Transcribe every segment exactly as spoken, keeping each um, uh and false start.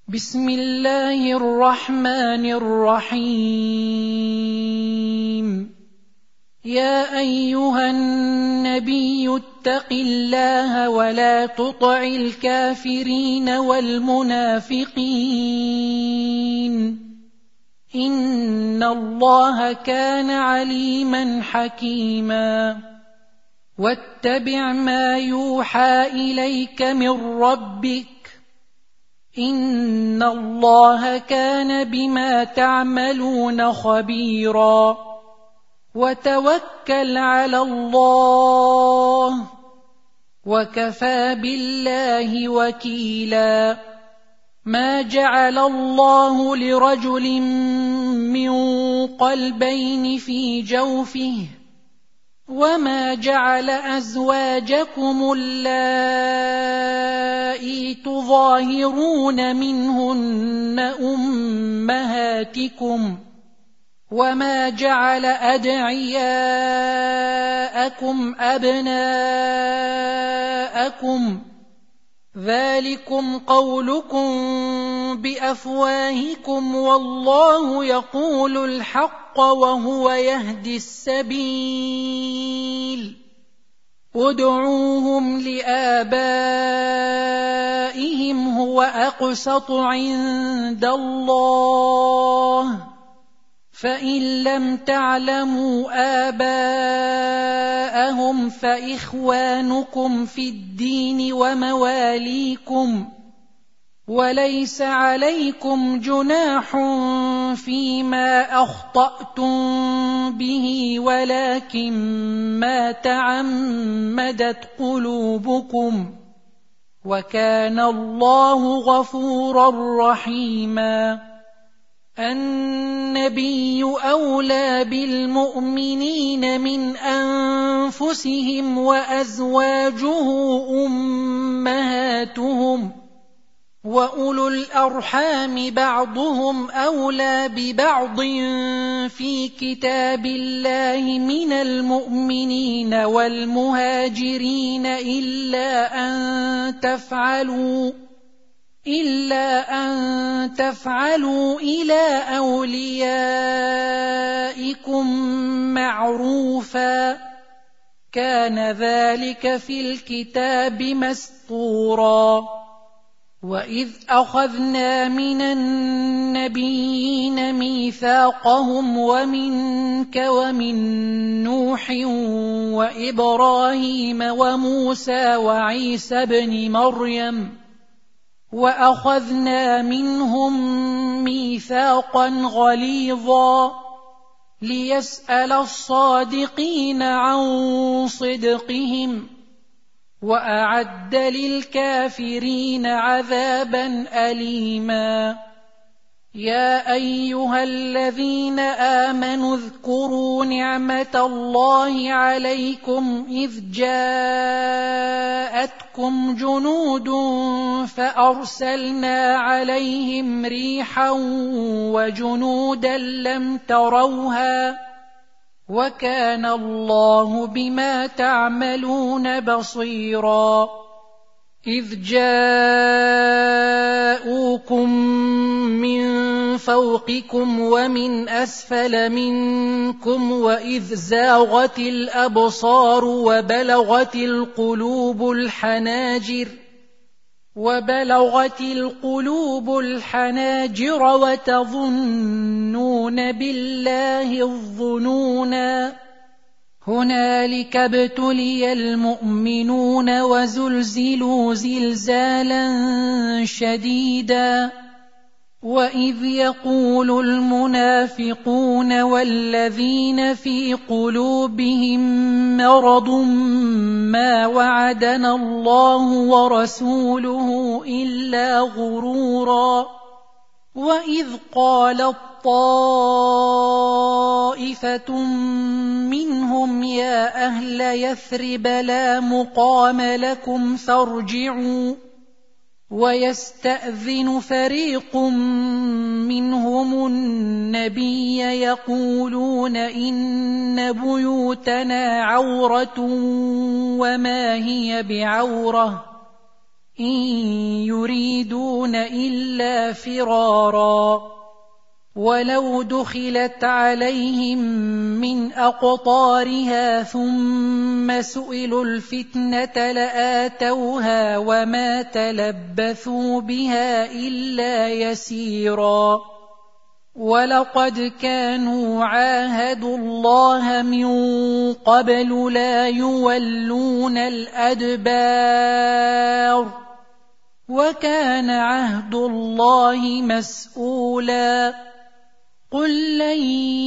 بسم الله الرحمن الرحيم يا أيها النبي اتق الله ولا تطع الكافرين والمنافقين إن الله كان عليما حكيما واتبع ما يوحى إليك من ربك إن الله كان بما تعملون خبيرا وتوكل على الله وكفى بالله وكيلا ما جعل الله لرجل من قلبين في جوفه وما جعل أزواجكم اللائي تظاهرون منهن أمهاتكم وما جعل أدعياءكم أبناءكم ذلكم قولكم بأفواهكم والله يقول الحق وهو يهدي السبيل ادعوهم لآبائهم هو أقسط عند الله فإن لم تعلموا آباءهم فإخوانكم في الدين ومواليكم وليس عليكم جناح فيما أخطأتم به ولكن ما تعمدت قلوبكم وكان الله غفورا رحيما النبي أولى بالمؤمنين من أنفسهم وأزواجه أمهاتهم وأولو الأرحام بعضهم أولى ببعض في كتاب الله من المؤمنين والمهاجرين إلا أن تفعلوا إلا أن تفعلوا إلى أوليائكم معروفا كان ذلك في الكتاب مسطورا وإذ أخذنا من النبيين ميثاقهم ومنك ومن نوح وإبراهيم وموسى وعيسى ابن مريم وأخذنا منهم ميثاقا غليظا ليسأل الصادقين عن صدقهم وأعد للكافرين عذابا أليما يا أيها الذين آمنوا اذكروا نعمة الله عليكم إذ جاءتكم جنود فأرسلنا عليهم ريحا وجنودا لم تروها وكان الله بما تعملون بصيرا إذ جاءوكم من فوقكم ومن أسفل منكم وإذ زاغت الأبصار وبلغت القلوب الحناجر وبلغت القلوب الحناجر وتظنون بالله الظنونا هنالك ابتلي المؤمنون وزلزلوا زلزالا شديدا وإذ يقول المنافقون والذين في قلوبهم مرض ما وعدنا الله ورسوله إلا غرورا وإذ قالت طائفة منهم يا أهل يثرب لا مقام لكم فارجعوا ويستأذن فريق منهم النبي يقولون إن بيوتنا عورة وما هي بعورة إن يريدون يولون إلا فرارا ولو دخلت عليهم من أقطارها ثم سئلوا الفتنة لآتوها وما تلبثوا بها إلا يسيرا ولقد كانوا عاهدوا الله من قبل لا يولون الأدبار وكان عهد الله مسؤولا قل لن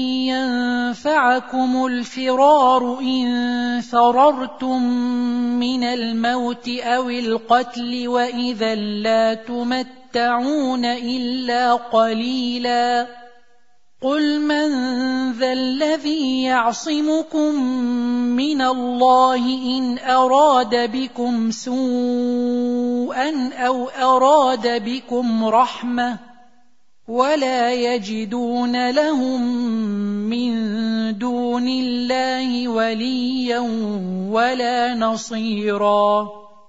ينفعكم الفرار إن فررتم من الموت أو القتل وإذا لا تمتعون إلا قليلا قل من ذا الذي يعصمكم من الله إن أراد بكم سوءا أو أراد بكم رحمة ولا يجدون لهم من دون الله وليا ولا نصيرا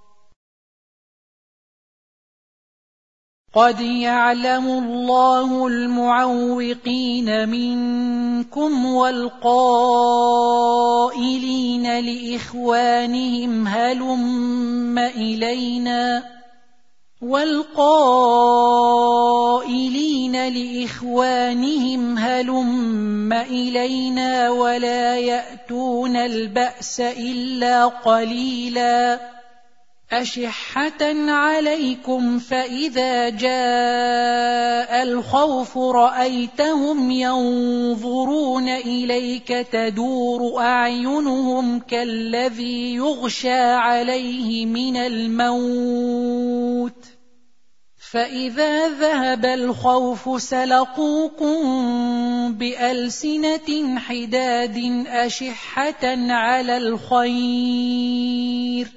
قد يعلم الله المعوقين منكم والقائلين لإخوانهم هلم إلينا والقائلين لإخوانهم هلم إلينا ولا يأتون البأس إلا قليلا أشحة عليكم فإذا جاء الخوف رأيتهم ينظرون إليك تدور أعينهم كالذي يغشى عليه من الموت فإذا ذهب الخوف سلقوكم بألسنة حداد أشحة على الخير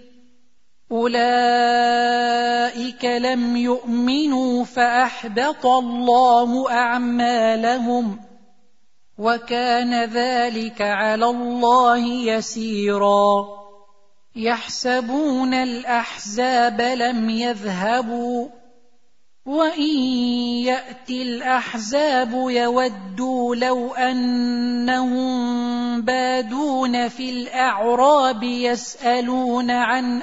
أولئك لم يؤمنوا فأحبط الله أعمالهم وكان ذلك على الله يسيرا يحسبون الأحزاب لم يذهبوا وإن يأتي الأحزاب يودوا لو أنهم بادون في الأعراب يسألون عن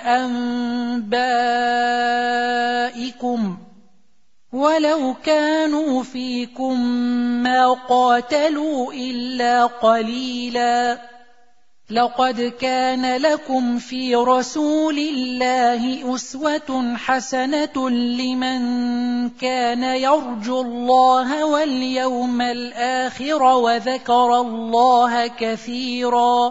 أنبائكم ولو كانوا فيكم ما قاتلوا إلا قليلا لقد كان لكم في رسول الله أسوة حسنة لمن كان يرجو الله واليوم الآخر وذكر الله كثيرا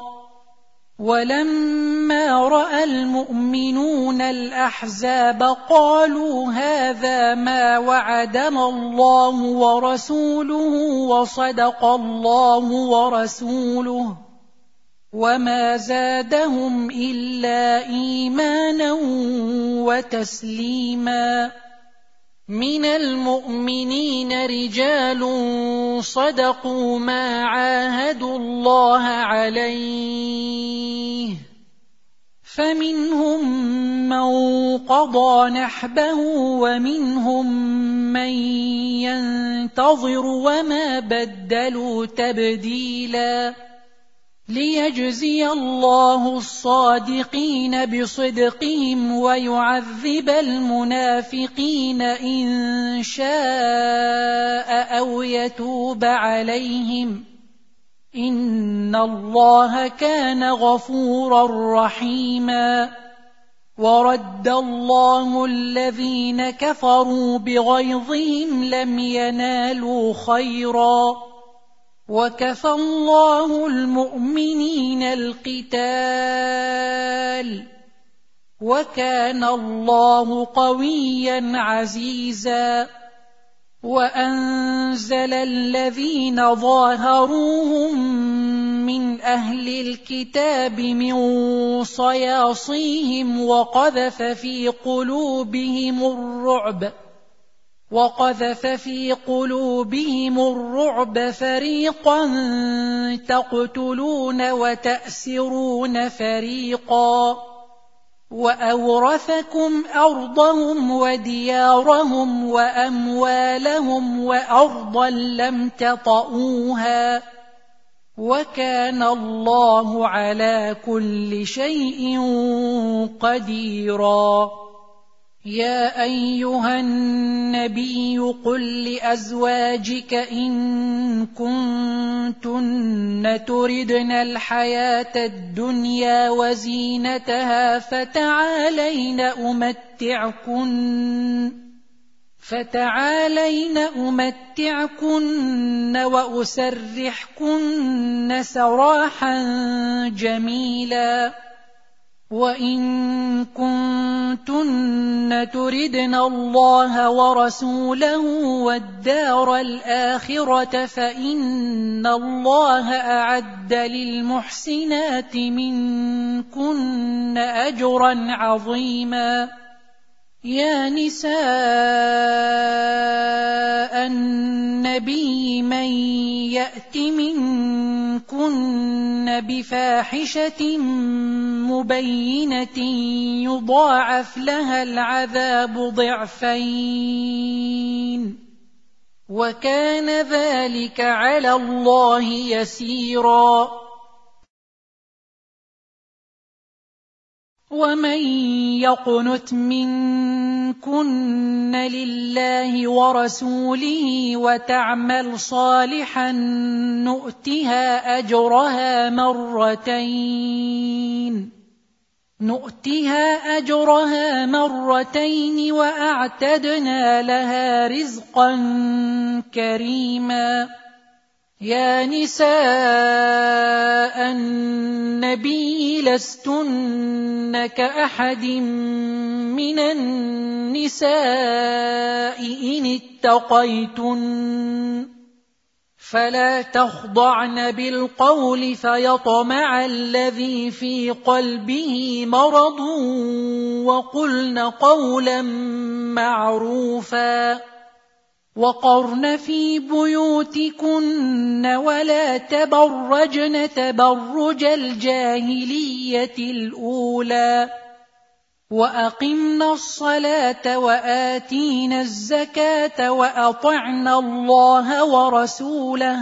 ولما رأى المؤمنون الأحزاب قالوا هذا ما وعدنا الله ورسوله وصدق الله ورسوله وما زادهم إلا إيمانا وتسليما من المؤمنين رجال صدقوا ما عاهدوا الله عليه فمنهم من قضى نحبه ومنهم من ينتظر وما بدلوا تبديلا ليجزي الله الصادقين بصدقهم ويعذب المنافقين إن شاء أو يتوب عليهم إن الله كان غفورا رحيما ورد الله الذين كفروا بغيظهم لم ينالوا خيرا وكفى الله المؤمنين القتال وكان الله قويا عزيزا وأنزل الذين ظاهروهم من أهل الكتاب من صياصيهم وقذف في قلوبهم الرعب وقذف في قلوبهم الرعب فريقا تقتلون وتأسرون فريقا وأورثكم أرضهم وديارهم وأموالهم وأرضا لم تطئوها وكان الله على كل شيء قديرا. يا أيها النبي قل لأزواجك إن كنتن تردن الحياة الدنيا وزينتها فتعالين أمتعكن فتعالين أمتعكن وأسرحكن سراحا جميلا. وإن كنتن تردن الله ورسوله والدار الآخرة فإن الله أعد للمحسنات منكن أجرا عظيما. يا نساء النبي من يأت منكن بفاحشة مبينة يضاعف لها العذاب ضعفين وكان ذلك على الله يسيرا. ومن يقنت منكن لله ورسوله وتعمل صالحا نؤتها أجرها مرتين نؤتها أجرها مرتين وأعتدنا لها رزقا كريما. يا نساء النبي لستن كأحد من النساء إن اتقيتن فلا تخضعن بالقول فيطمع الذي في قلبه مرض وقلن قولا معروفا. وقرن في بيوتكن ولا تبرجن تبرج الجاهلية الأولى وأقمنا الصلاة وآتينا الزكاة وأطعنا الله ورسوله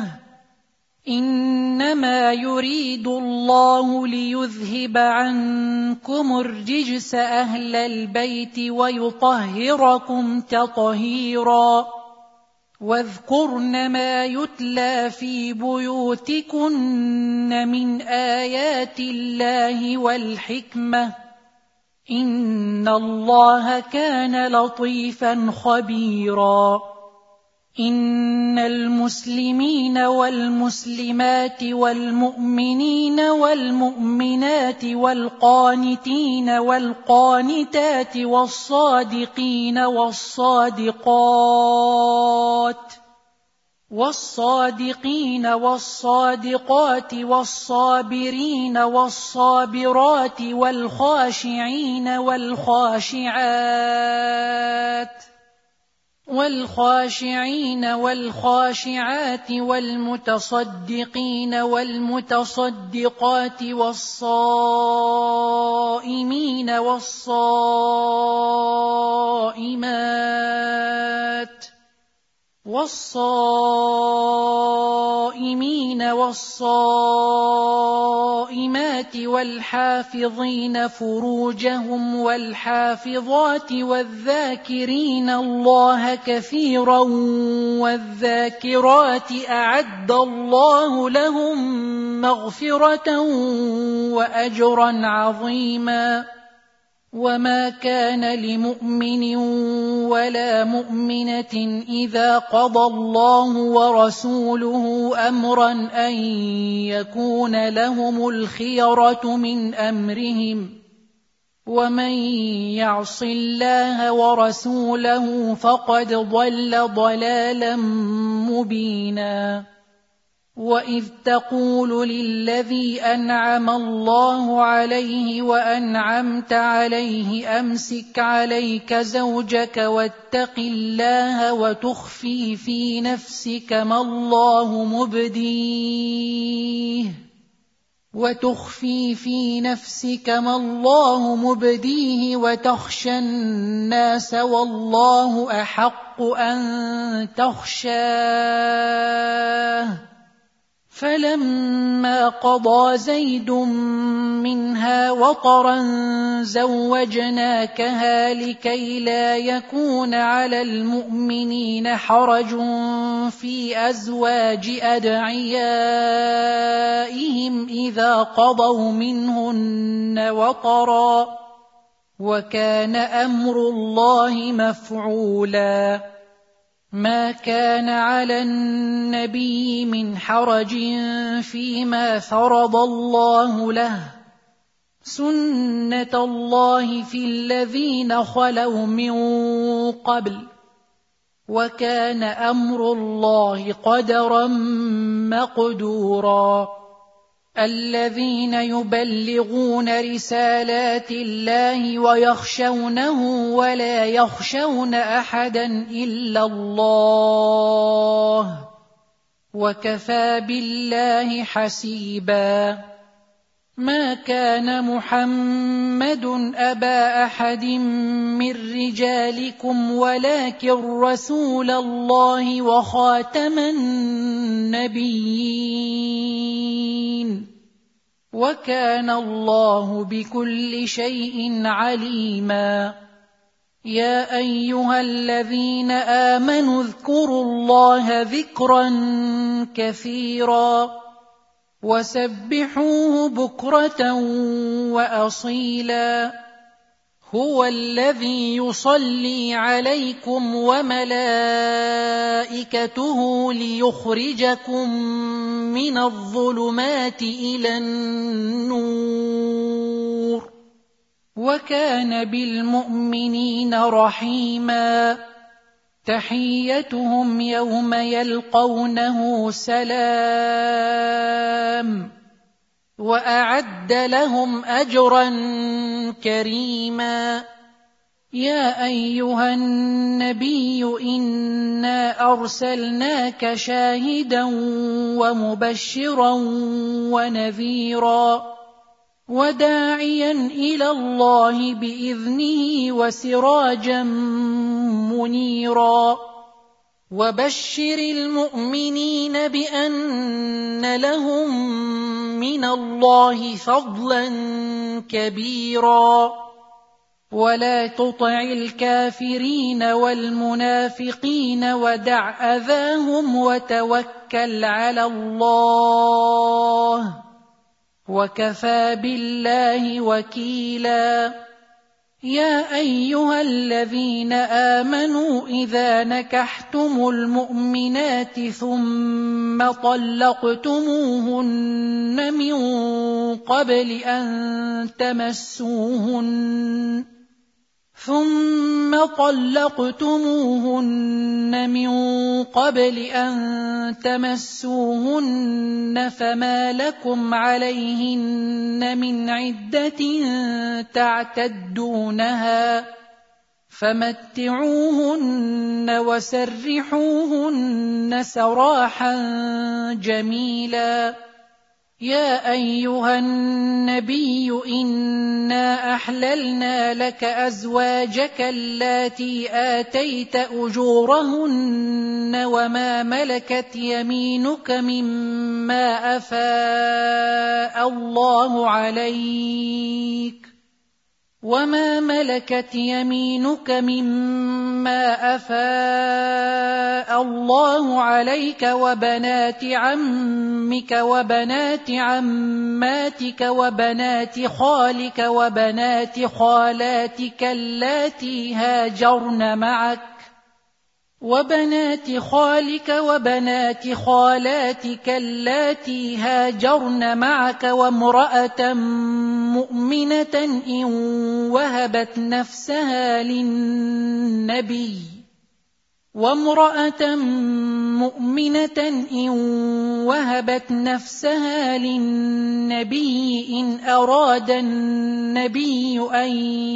إنما يريد الله ليذهب عنكم الرجس أهل البيت ويطهركم تطهيرا. واذكرن ما يتلى في بيوتكن من آيات الله والحكمة إن الله كان لطيفا خبيرا. إن المسلمين والمسلمات والمؤمنين والمؤمنات والقانتين والقانتات والصادقين والصادقات والصادقين والصادقات والصابرين والصابرات والخاشعين والخاشعات والخاشعين والخاشعات والمتصدقين والمتصدقات والصائمين والصائمات والصائمين والصائمات والحافظين فروجهم والحافظات والذاكرين الله كثيرا والذاكرات أعد الله لهم مغفرة وأجرا عظيما. وما كان لمؤمن ولا مؤمنة إذا قضى الله ورسوله أمرا أن يكون لهم الخيرة من أمرهم ومن يعص الله ورسوله فقد ضل ضلالا مبينا. وإذ تقول للذي أنعم الله عليه وأنعمت عليه أمسك عليك زوجك واتق الله وتخفي في نفسك ما الله مبديه وتخفي في نفسك ما الله مبديه وتخشى الناس والله أحق أن تخشاه. فلما قضى زيد منها وطرا زوجناكها لكي لا يكون على المؤمنين حرج في أزواج أدعيائهم إذا قضوا منهن وطرا، وكان أمر الله مفعولا. ما كان على النبي من حرج فيما فرض الله له، سنة الله في الذين خلوا من قبل، وكان أمر الله قدرا مقدورا. الذين يبلغون رسالات الله ويخشونه ولا يخشون أحدا إلا الله، وكفى بالله حسيبا. ما كان محمد أبا أحد من رجالكم ولكن رسول الله وخاتم النبيين، وكان الله بكل شيء عليما. يا أيها الذين آمنوا اذكروا الله ذكرا كثيرا وسبحوه بكرة وأصيلا. هو الذي يصلي عليكم وملائكته ليخرجكم من الظلمات إلى النور، وكان بالمؤمنين رحيما. تحيتهم يوم يلقونه سلام، وأعد لهم أجرا كريما. يا أيها النبي إنا أرسلناك شاهدا ومبشرا ونذيرا وداعيا إلى الله بإذنه وسراجا منيرا. وبشر المؤمنين بأن لهم من الله فضلا كبيرا. ولا تطع الكافرين والمنافقين ودع أذاهم وتوكل على الله، وكفى بالله وكيلا. يا أيها الذين آمنوا إذا نكحتم المؤمنات ثم طلقتموهن من قبل أن تمسوهن ثم طلقتموهن من قبل أن تمسوهن فما لكم عليهن من عدة تعتدونها، فمتعوهن وسرحوهن سراحا جميلا. يا أيها النبي إنا أحللنا لك أزواجك اللاتي آتيت أجورهن وما ملكت يمينك مما أفاء الله عليك وما ملكت يمينك مما أفاء الله عليك وبنات عمك وبنات عماتك وبنات خالك وبنات خالاتك اللاتي هاجرن معك وبنات خالك وبنات خالاتك اللاتي هاجرن معك وامرأة مؤمنة إن وهبت نفسها للنبي وامرأة مؤمنة إن وهبت نفسها للنبي إن أراد النبي أن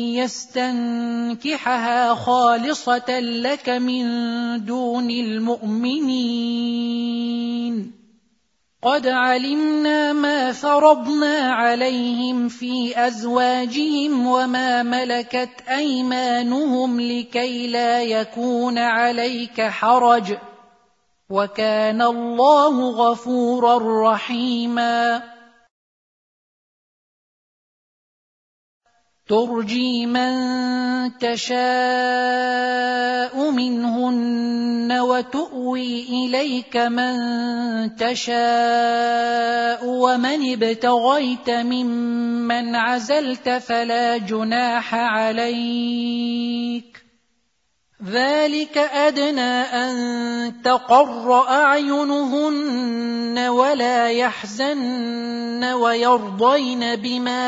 يستنكحها خالصة لك من دون المؤمنين. قد علمنا ما فرضنا عليهم في أزواجهم وما ملكت أيمانهم لكي لا يكون عليك حرج وكان الله غفورا رحيما ترجي من تشاء منهن وتؤوي إليك من تشاء ومن ابتغيت ممن عزلت فلا جناح عليك ذلك أدنى أن تقر أعينهن ولا يحزن ويرضين بما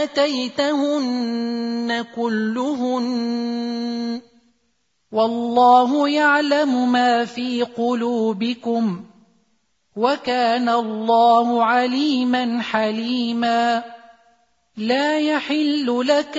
آتيتهن كلهن والله يعلم ما في قلوبكم وكان الله عليما حليما لا يحل لك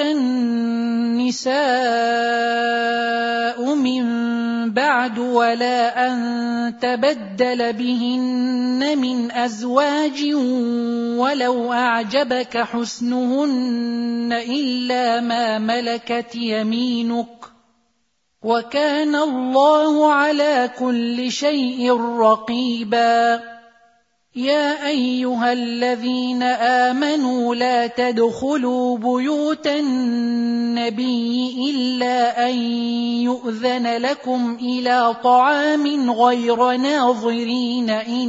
النساء من بعد ولا أن تبدل بهن من أزواج ولو أعجبك حسنهن إلا ما ملكت يمينك وكان الله على كل شيء رقيبا يا أيها الذين آمنوا لا تدخلوا بيوت النبي إلا أن يؤذن لكم إلى طعام غير ناظرين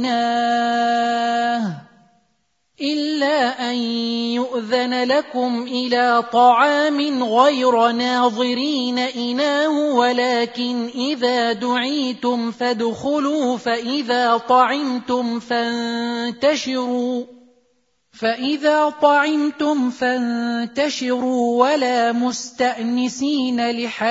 إناه إلا أن يؤذن لكم إلى طعام غير ناظرين إناه ولكن إذا دعيتم فادخلوا فإذا طعمتم فانتشروا فإذا طعمتم فانتشروا ولا مستأنسين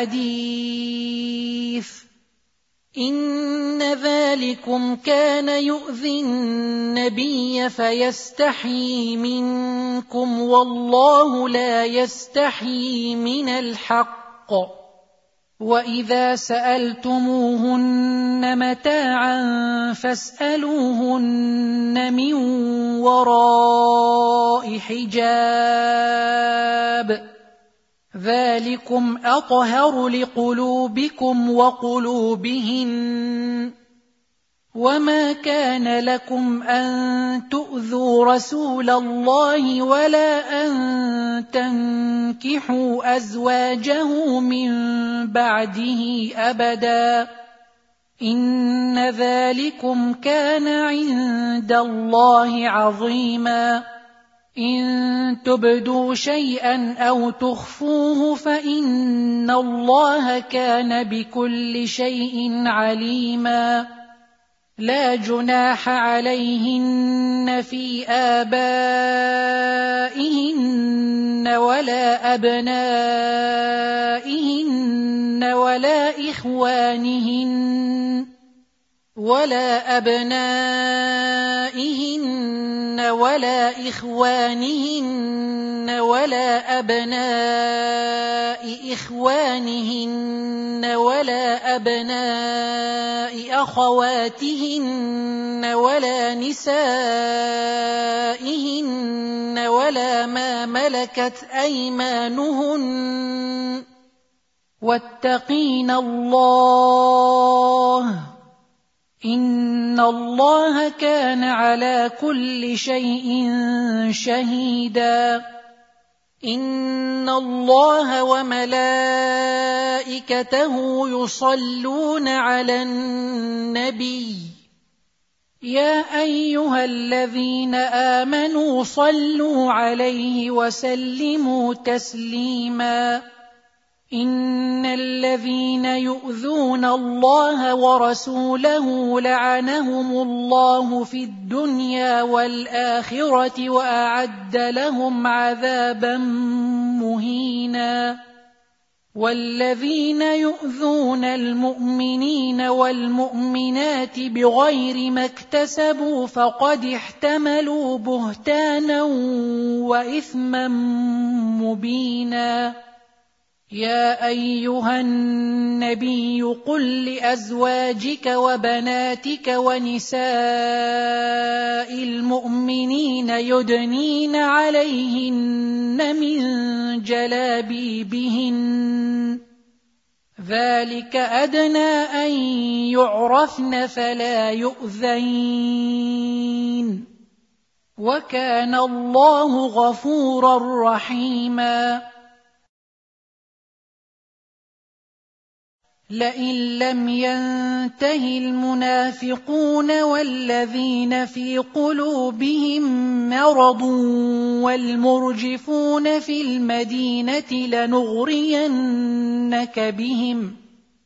لحديث إن ذلكم كان يؤذي النبي فيستحيي منكم والله لا يستحيي من الحق وإذا سألتموهن متاعا فاسألوهن من وراء حجاب ذلكم أطهر لقلوبكم وقلوبهن وما كان لكم أن تؤذوا رسول الله ولا أن تنكحوا أزواجه من بعده أبدا إن ذلكم كان عند الله عظيما إن تبدوا شيئا أو تخفوه فإن الله كان بكل شيء عليما لا جناح عليهن في آبائهن ولا أبنائهن ولا إخوانهن ولا أبنائهن ولا إخوانهن ولا أبناء إخوانهن ولا أبناء أخواتهن ولا نسائهن ولا ما ملكت أيمانهن واتقين الله إن الله كان على كل شيء شهيدا إن الله وملائكته يصلون على النبي يا أيها الذين آمنوا صلوا عليه وسلموا تسليما إن الذين يؤذون الله ورسوله لعنهم الله في الدنيا والآخرة وأعد لهم عذابا مهينا والذين يؤذون المؤمنين والمؤمنات بغير ما اكتسبوا فقد احتملوا بهتانا وإثما مبينا يا أيها النبي قل لأزواجك وبناتك ونساء المؤمنين يدنين عليهن من جلابيبهن ذلك أدنى أن يعرفن فلا يؤذين وكان الله غفورا رحيما لئن لم ينته المنافقون والذين في قلوبهم مرض والمرجفون في المدينة لنغرينك بهم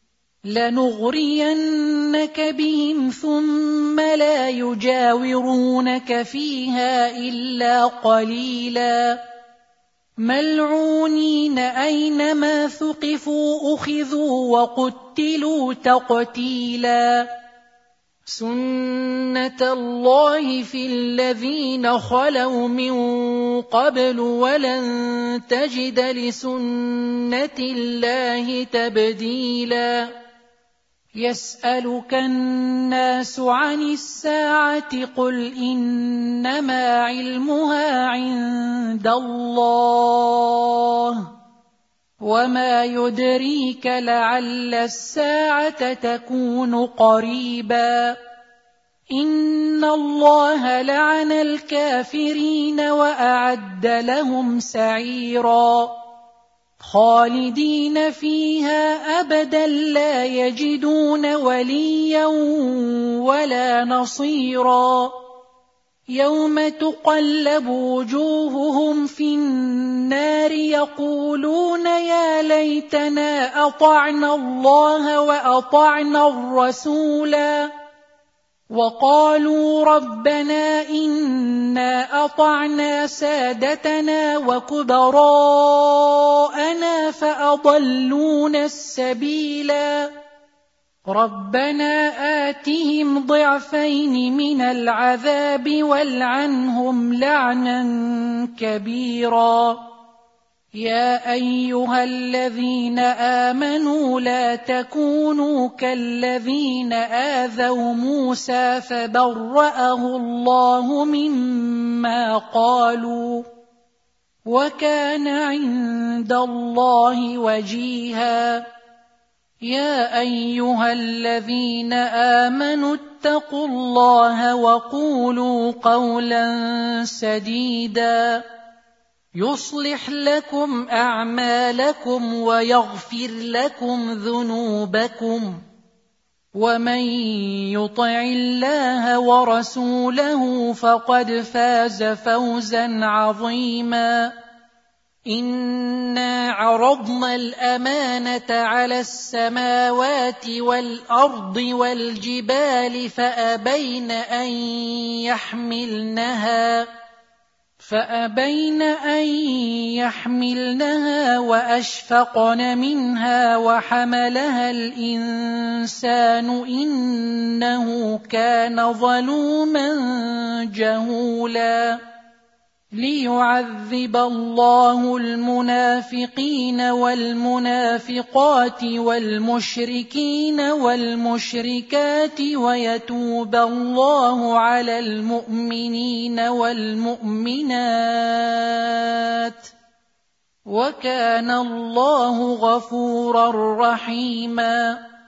لنغرينك بهم ثم لا يجاورونك فيها إلا قليلا ملعونين أينما ثقفوا أخذوا وقتلوا تقتيلا سنة الله في الذين خلوا من قبل ولن تجد لسنة الله تبديلا يسألك الناس عن الساعة قل إنما علمها عند الله وما يدريك لعل الساعة تكون قريبا إن الله لعن الكافرين وأعد لهم سعيرا خالدين فيها أبدا لا يجدون وليا ولا نصيرا يوم تقلب وجوههم في النار يقولون يا ليتنا أطعنا الله وأطعنا الرسولا وقالوا ربنا إنا أطعنا سادتنا وكبراءنا فأضلونا السبيلا ربنا آتهم ضعفين من العذاب والعنهم لعنا كبيرا يا أيها الذين آمنوا لا تكونوا كالذين آذوا موسى فبرأه الله مما قالوا وكان عند الله وجيها يا أيها الذين آمنوا اتقوا الله وقولوا قولا سديدا يصلح لكم أعمالكم ويغفر لكم ذنوبكم ومن يطع الله ورسوله فقد فاز فوزا عظيما إنا عرضنا الأمانة على السماوات والأرض والجبال فأبين أن يحملنها فأبين أن يحملنها وأشفقن منها وحملها الإنسان إنه كان ظلوما جهولا ليعذب الله المنافقين والمنافقات والمشركين والمشركات ويتوب الله على المؤمنين والمؤمنات وكان الله غفورا رحيما